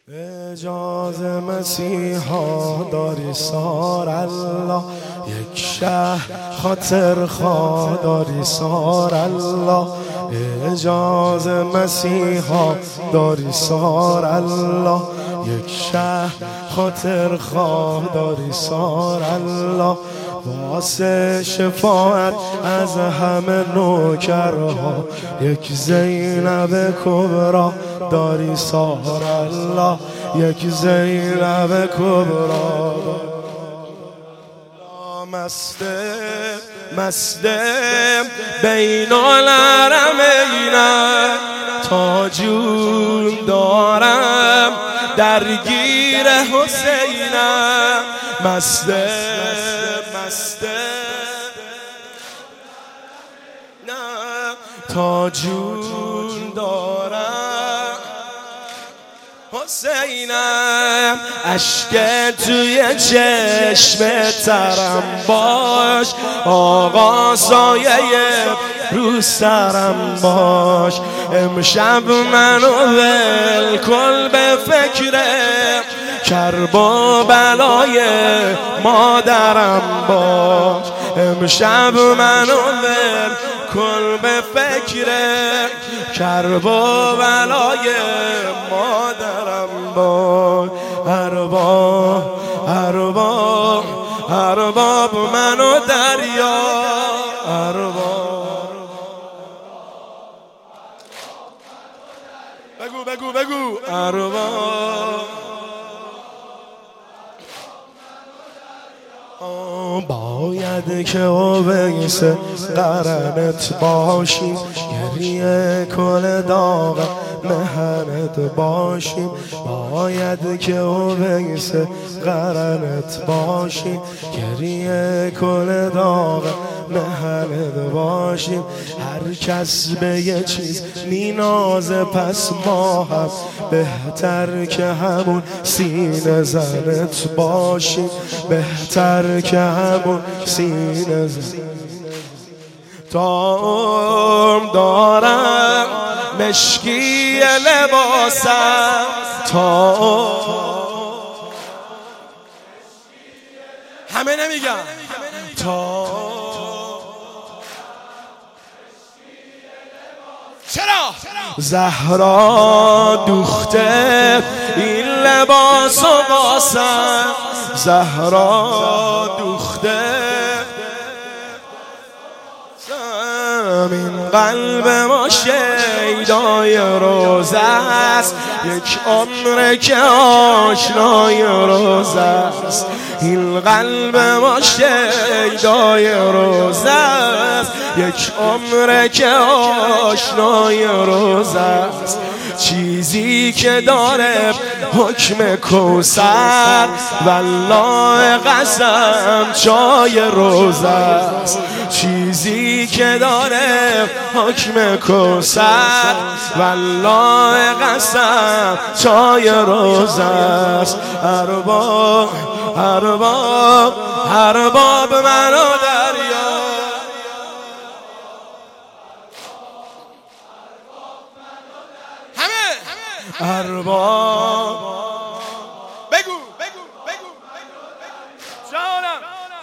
اجاز مسیحا داری سار الله، یک شهر خاطر خواه داری سار الله. اجاز مسیحا داری سار الله، یک شهر خاطر خواه داری سار الله. واسه شفاعت از همه نوکرها، یک زینب کبرا داری سار الله، یک زینب کبرا. مسته بین الحرمین، تا جون دارم درگیر حسینم. مسته نه تا جون دارم حسینم. اشک توی چشم ترم باش، آقا سایه رو سرم باش. امشب منو ول کن به فکر کرب و بلای مادرم باش. امشب منو ول کن به فکر کرب و بلای مادرم باش. ارباب منو دریا، بگو ارباب. باید که اویس قرنت باشیم، گریه کل داغ مهنت باشیم. باید که اویس قرنت باشیم، گریه کل داغ مهنت باشیم. هر کس به یه چیز مینازه، پس ما هم بهتر که همون سینه زنت باشیم، بهتر که همون سینه زن. تا عمر دارم مشکی لباسم، تا همه نمیگم، تا چرا زهرا دوخته این لباس و باسم، زهرا دوخته این قلب ما شیدای روزه است، یک عمر که آشنای روزه است. این قلب ما شیدای روزه است، یک عمر که آشنای روزه است. چیزی که داره حکم کوثر، والله قسم چای روزه است. چیزی که داره حکم کوثر، والله قسم چای روزه است. ارباب منو دریا، ارباب. بگو جانم.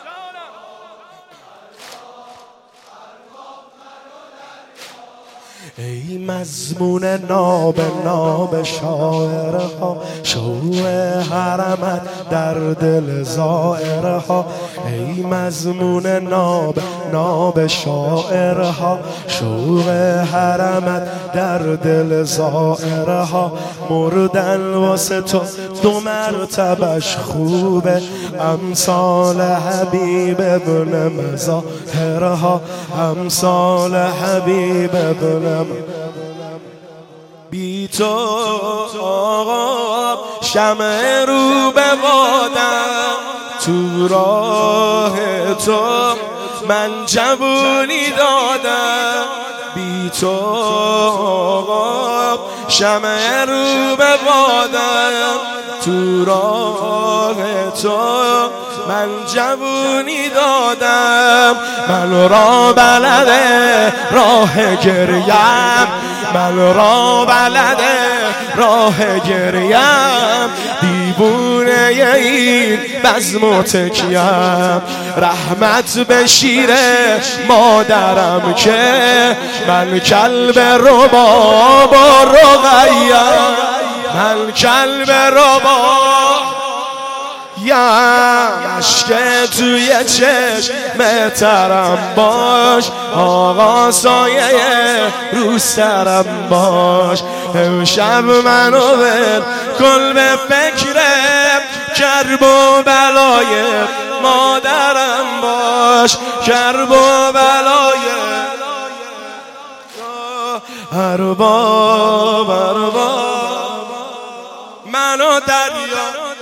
ای مضمون ناب شاعرها، شوق حرمت در دل زائرها. ای مضمون ناب شاعرها، شوق حرمت در دل زائرها. مردن واسه تو دو مرتبش خوبه، امثال حبیب ابن مظاهرها، امثال حبیب ابن. بی تو آقا شمع رو به بادم، تو راه تو من جوونی دادم. بی تو آقا شمع رو به بادم، تو راه تو من جوونی دادم. من را بلده راه گریم، من را بلده راه گریم، دیوونه این بزم و تکیم. رحمت به شیر مادرم که من کلب رباب و رقیم، من کلب رباب اشک توی چشم ترم باش، آقا سایه رو سرم باش. امشب منو ول کن به فکر کرب و بلای مادرم باش، کرب و بلای ارباب منو دریا